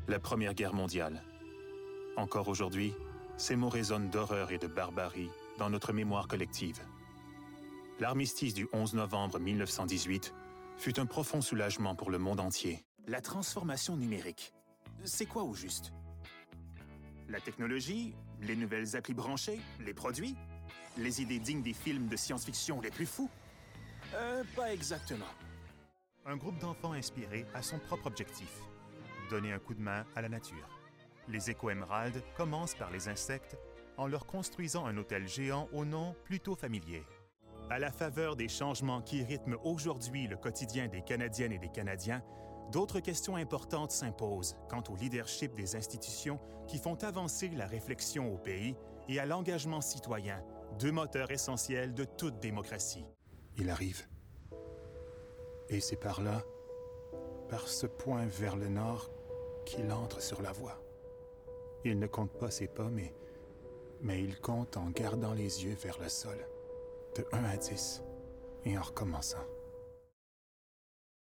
la Première Guerre mondiale. Encore aujourd'hui, ces mots résonnent d'horreur et de barbarie dans notre mémoire collective. L'armistice du 11 novembre 1918 fut un profond soulagement pour le monde entier. La transformation numérique, c'est quoi au juste? La technologie, les nouvelles applis branchées, les produits, les idées dignes des films de science-fiction les plus fous? Pas exactement. Un groupe d'enfants inspirés a son propre objectif, donner un coup de main à la nature. Les Éco-Émeraudes commencent par les insectes en leur construisant un hôtel géant au nom plutôt familier. À la faveur des changements qui rythment aujourd'hui le quotidien des Canadiennes et des Canadiens, d'autres questions importantes s'imposent quant au leadership des institutions qui font avancer la réflexion au pays et à l'engagement citoyen, deux moteurs essentiels de toute démocratie. Il arrive. Et c'est par là, par ce point vers le nord, qu'il entre sur la voie. Il ne compte pas ses pas, mais il compte en gardant les yeux vers le sol, de 1 à 10, et en recommençant.